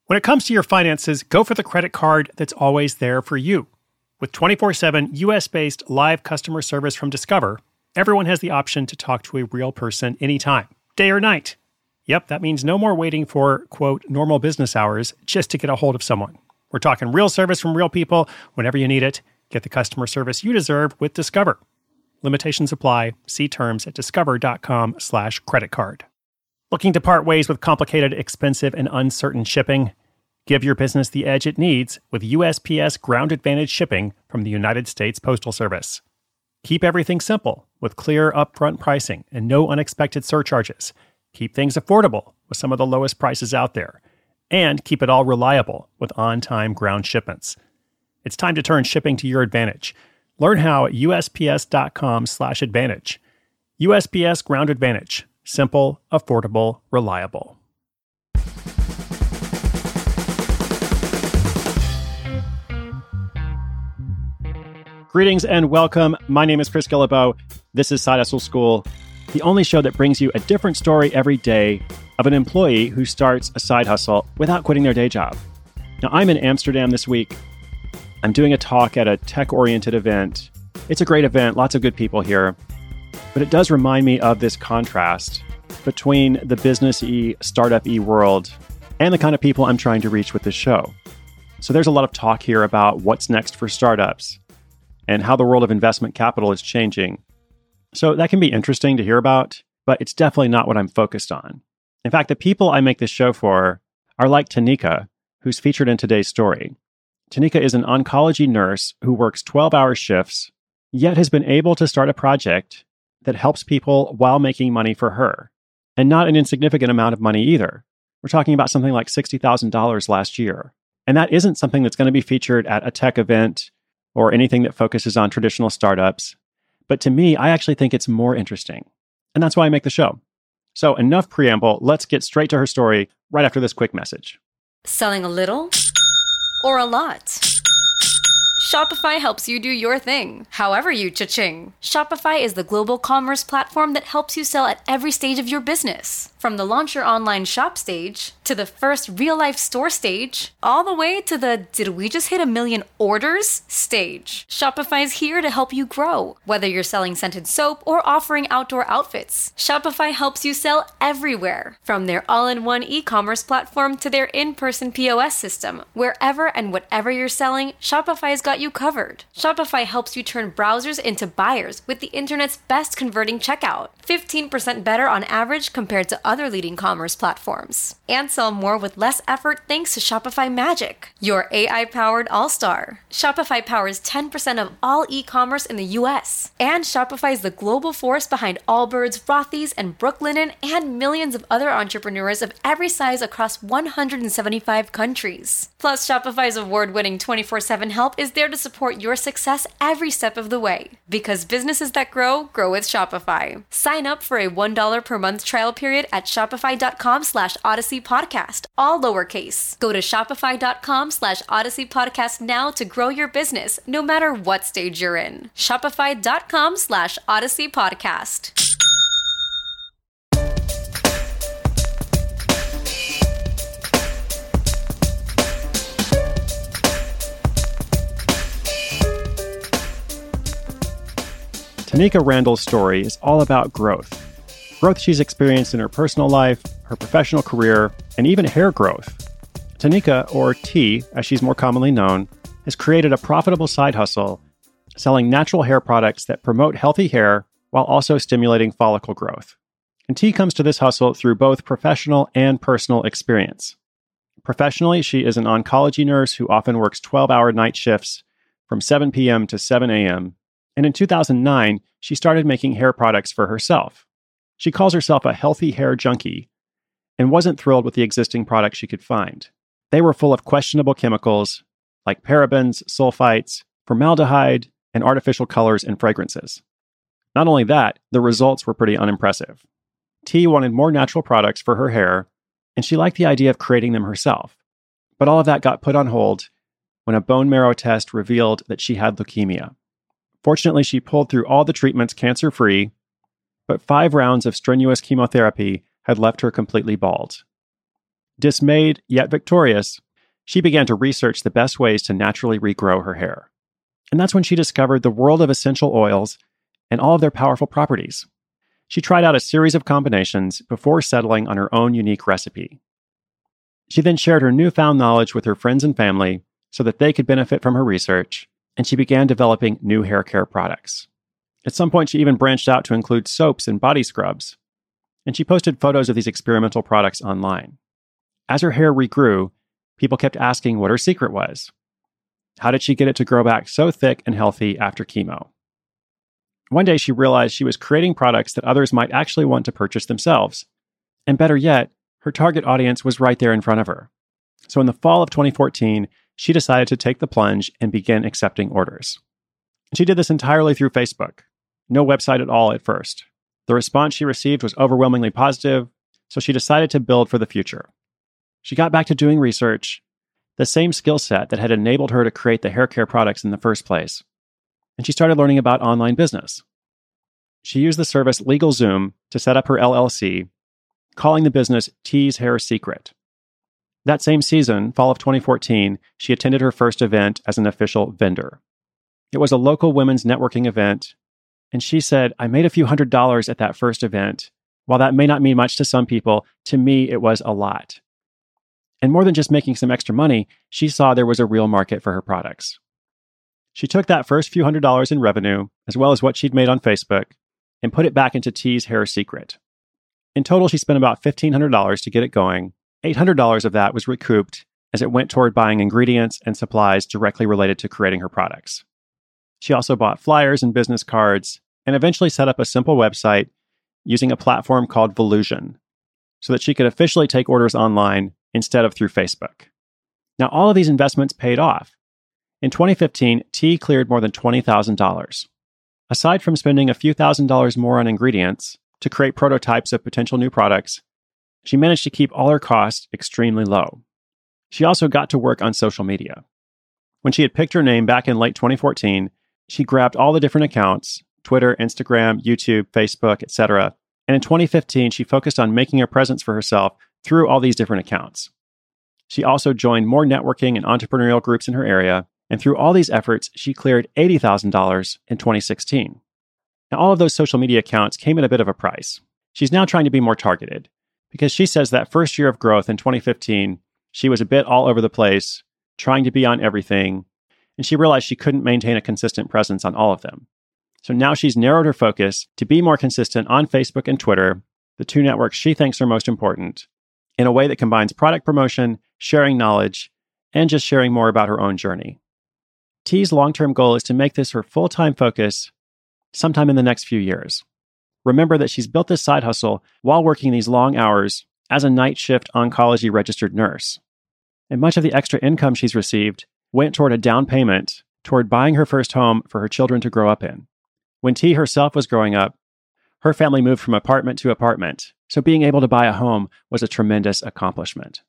When it comes to your finances, go for the credit card that's always there for you. With 24/7 US-based live customer service from Discover, everyone has the option to talk to a real person anytime, day or night. Yep, that means no more waiting for, quote, normal business hours just to get a hold of someone. We're talking real service from real people whenever you need it. Get the customer service you deserve with Discover. Limitations apply. See terms at discover.com/creditcard. Looking to part ways with complicated, expensive, and uncertain shipping? Give your business the edge it needs with USPS Ground Advantage shipping from the United States Postal Service. Keep everything simple with clear upfront pricing and no unexpected surcharges. Keep things affordable with some of the lowest prices out there. And keep it all reliable with on-time ground shipments. It's time to turn shipping to your advantage. Learn how at USPS.com/advantage. USPS Ground Advantage. Simple, affordable, reliable. Greetings and welcome. My name is Chris Guillebeau. This is Side Hustle School, the only show that brings you a different story every day of an employee who starts a side hustle without quitting their day job. Now, I'm in Amsterdam this week. I'm doing a talk at a tech-oriented event. It's a great event, lots of good people here. But it does remind me of this contrast between the business-y, startup-y world and the kind of people I'm trying to reach with this show. So there's a lot of talk here about what's next for startups and how the world of investment capital is changing. So that can be interesting to hear about, but it's definitely not what I'm focused on. In fact, the people I make this show for are like Tanika, who's featured in today's story. Tanika is an oncology nurse who works 12-hour shifts, yet has been able to start a project that helps people while making money for her. And not an insignificant amount of money either. We're talking about something like $60,000 last year. And that isn't something that's going to be featured at a tech event or anything that focuses on traditional startups. But to me, I actually think it's more interesting. And that's why I make the show. So enough preamble, let's get straight to her story right after this quick message. Selling a little or a lot? Shopify helps you do your thing, however you cha-ching. Shopify is the global commerce platform that helps you sell at every stage of your business. From the launch your online shop stage, to the first real-life store stage, all the way to the did we just hit 1 million orders stage. Shopify is here to help you grow. Whether you're selling scented soap or offering outdoor outfits, Shopify helps you sell everywhere. From their all-in-one e-commerce platform to their in-person POS system, wherever and whatever you're selling, Shopify's got you covered. Shopify helps you turn browsers into buyers with the internet's best converting checkout. 15% better on average compared to other leading commerce platforms. And sell more with less effort thanks to Shopify Magic, your AI-powered all-star. Shopify powers 10% of all e-commerce in the US. And Shopify is the global force behind Allbirds, Rothy's, and Brooklinen, and millions of other entrepreneurs of every size across 175 countries. Plus, Shopify's award-winning 24/7 help is there to support your success every step of the way. Because businesses that grow with Shopify. Sign up for a $1 per month trial period at shopify.com/Odyssey Podcast, all lowercase. Go to shopify.com/Odyssey Podcast now to grow your business, no matter what stage you're in. Shopify.com/Odyssey Podcast. Tanika Randall's story is all about growth. Growth she's experienced in her personal life, her professional career, and even hair growth. Tanika, or T, as she's more commonly known, has created a profitable side hustle selling natural hair products that promote healthy hair while also stimulating follicle growth. And T comes to this hustle through both professional and personal experience. Professionally, she is an oncology nurse who often works 12-hour night shifts from 7 p.m. to 7 a.m., and in 2009, she started making hair products for herself. She calls herself a healthy hair junkie and wasn't thrilled with the existing products she could find. They were full of questionable chemicals like parabens, sulfites, formaldehyde, and artificial colors and fragrances. Not only that, the results were pretty unimpressive. T wanted more natural products for her hair, and she liked the idea of creating them herself. But all of that got put on hold when a bone marrow test revealed that she had leukemia. Fortunately, she pulled through all the treatments cancer-free, but 5 rounds of strenuous chemotherapy had left her completely bald. Dismayed yet victorious, she began to research the best ways to naturally regrow her hair. And that's when she discovered the world of essential oils and all of their powerful properties. She tried out a series of combinations before settling on her own unique recipe. She then shared her newfound knowledge with her friends and family so that they could benefit from her research, and she began developing new hair care products. At some point, she even branched out to include soaps and body scrubs, and she posted photos of these experimental products online. As her hair regrew, people kept asking what her secret was. How did she get it to grow back so thick and healthy after chemo? One day, she realized she was creating products that others might actually want to purchase themselves. And better yet, her target audience was right there in front of her. So in the fall of 2014, she decided to take the plunge and begin accepting orders. She did this entirely through Facebook. No website at all at first. The response she received was overwhelmingly positive, so she decided to build for the future. She got back to doing research, the same skill set that had enabled her to create the hair care products in the first place. And she started learning about online business. She used the service LegalZoom to set up her LLC, calling the business Tease Hair Secret. That same season, fall of 2014, she attended her first event as an official vendor. It was a local women's networking event, and she said, "I made a few $100s at that first event. While that may not mean much to some people, to me it was a lot." And more than just making some extra money, she saw there was a real market for her products. She took that first few $100s in revenue, as well as what she'd made on Facebook, and put it back into Tease Hair Secret. In total, she spent about $1,500 to get it going. $800 of that was recouped as it went toward buying ingredients and supplies directly related to creating her products. She also bought flyers and business cards, and eventually set up a simple website using a platform called Volusion, so that she could officially take orders online instead of through Facebook. Now, all of these investments paid off. In 2015, T cleared more than $20,000. Aside from spending a few $1,000s more on ingredients to create prototypes of potential new products, she managed to keep all her costs extremely low. She also got to work on social media. When she had picked her name back in late 2014, she grabbed all the different accounts, Twitter, Instagram, YouTube, Facebook, etc. And in 2015, she focused on making a presence for herself through all these different accounts. She also joined more networking and entrepreneurial groups in her area, and through all these efforts, she cleared $80,000 in 2016. Now, all of those social media accounts came at a bit of a price. She's now trying to be more targeted, because she says that first year of growth in 2015, she was a bit all over the place, trying to be on everything, and she realized she couldn't maintain a consistent presence on all of them. So now she's narrowed her focus to be more consistent on Facebook and Twitter, the two networks she thinks are most important, in a way that combines product promotion, sharing knowledge, and just sharing more about her own journey. T's long-term goal is to make this her full-time focus sometime in the next few years. Remember that she's built this side hustle while working these long hours as a night shift oncology registered nurse. And much of the extra income she's received went toward a down payment toward buying her first home for her children to grow up in. When T herself was growing up, her family moved from apartment to apartment, so being able to buy a home was a tremendous accomplishment.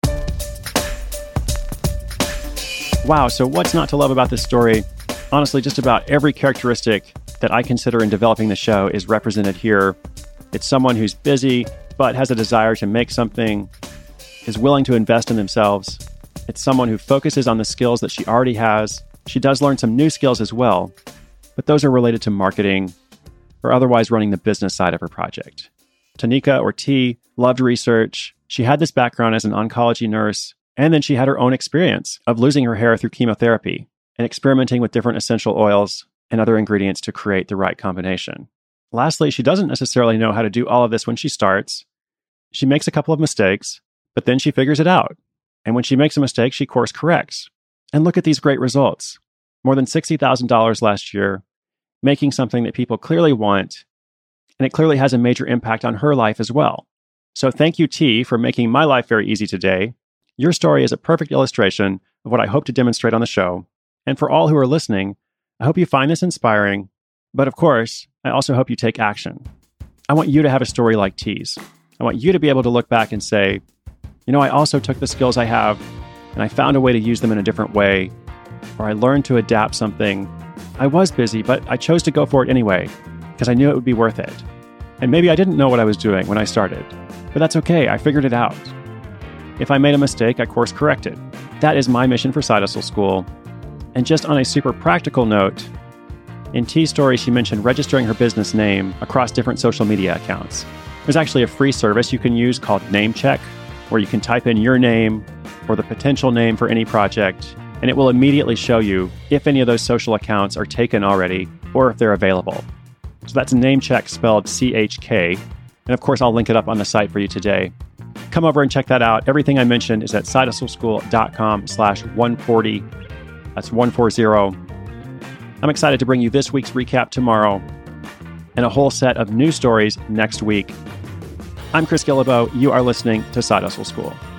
Wow, so what's not to love about this story? Honestly, just about every characteristic that I consider in developing the show is represented here. It's someone who's busy, but has a desire to make something, is willing to invest in themselves. It's someone who focuses on the skills that she already has. She does learn some new skills as well, but those are related to marketing or otherwise running the business side of her project. Tanika, or T, loved research. She had this background as an oncology nurse, and then she had her own experience of losing her hair through chemotherapy and experimenting with different essential oils and other ingredients to create the right combination. Lastly, she doesn't necessarily know how to do all of this when she starts. She makes a couple of mistakes, but then she figures it out. And when she makes a mistake, she course corrects. And look at these great results. More than $60,000 last year, making something that people clearly want, and it clearly has a major impact on her life as well. So thank you, T, for making my life very easy today. Your story is a perfect illustration of what I hope to demonstrate on the show. And for all who are listening, I hope you find this inspiring. But of course, I also hope you take action. I want you to have a story like T's. I want you to be able to look back and say, I also took the skills I have and I found a way to use them in a different way, or I learned to adapt something. I was busy, but I chose to go for it anyway because I knew it would be worth it. And maybe I didn't know what I was doing when I started, but that's okay. I figured it out. If I made a mistake, I course corrected. That is my mission for Side Hustle School. And just on a super practical note, in T's story, she mentioned registering her business name across different social media accounts. There's actually a free service you can use called NameCheck, where you can type in your name or the potential name for any project, and it will immediately show you if any of those social accounts are taken already or if they're available. So that's NameCheck spelled CHK. And of course, I'll link it up on the site for you today. Come over and check that out. Everything I mentioned is at sidehustleschool.com/140. That's 140. I'm excited to bring you this week's recap tomorrow and a whole set of new stories next week. I'm Chris Guillebeau. You are listening to Side Hustle School.